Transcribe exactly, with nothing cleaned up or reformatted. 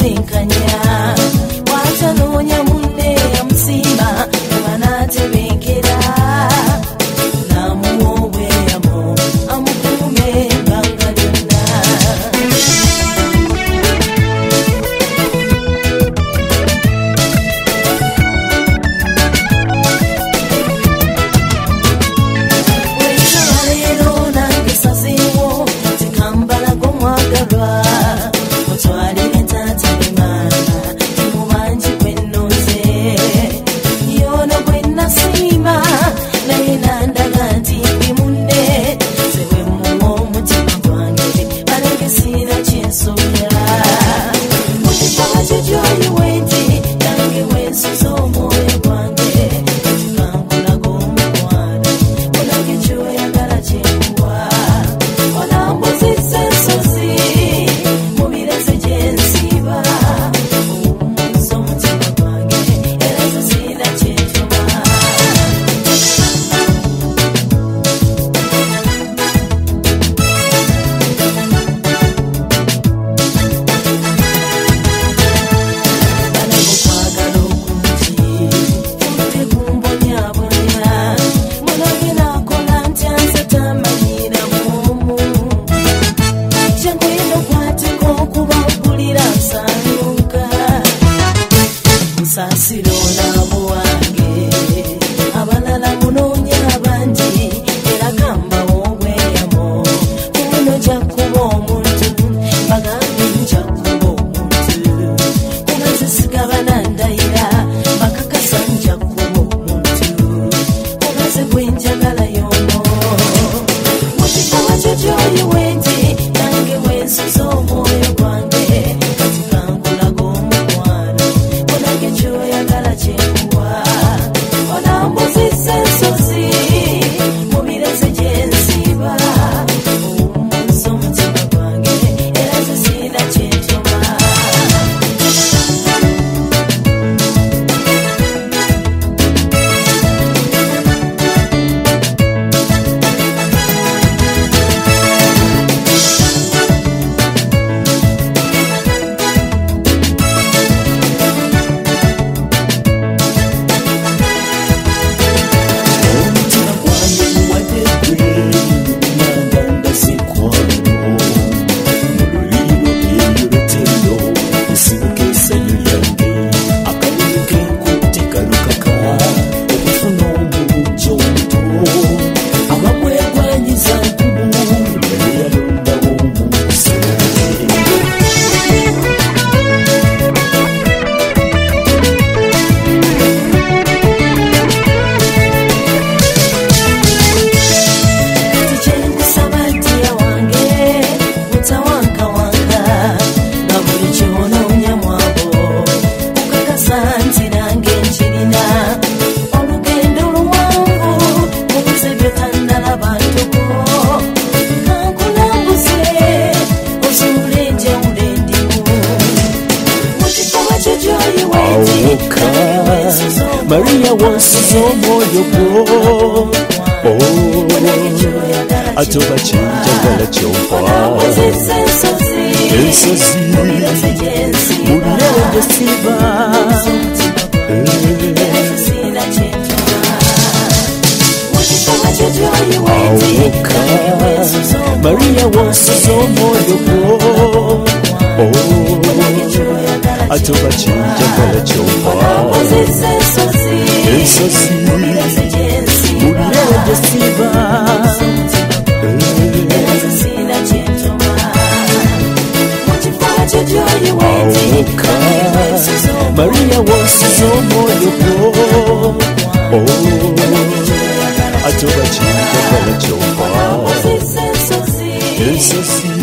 tenkanya watanoonya munne yamusima banatebenkera namuwa obweyamo amukuume ebbanga lyonna. Sasiro nabo wange abalala munoonya bangi era gamba obweyamo kuno jakuba omuntu bagambi njakuba omuntu kubazisiga banandayira bakakasa njakuba omuntu kubaze gwenjagala yono mukikuba kyo gy'oyiwe nti nange wensuza omwoyo gwange kati kankulaga omukwano onage kyoyagala kyenkuwa onambuzisa ensozi mu birezi gyensiba owummuza omutima gwange era zisina kyentoma. Maria wansize omwoyo gwo atoba kinjagala kyompa ensozi mulyange siba awuka Maria wansize omwoyo gwo atoba kinjagala kyompa ensozi mulyange siba awuka Maria wansize omwoyo gwo atoba kinjagala kyompa ensozi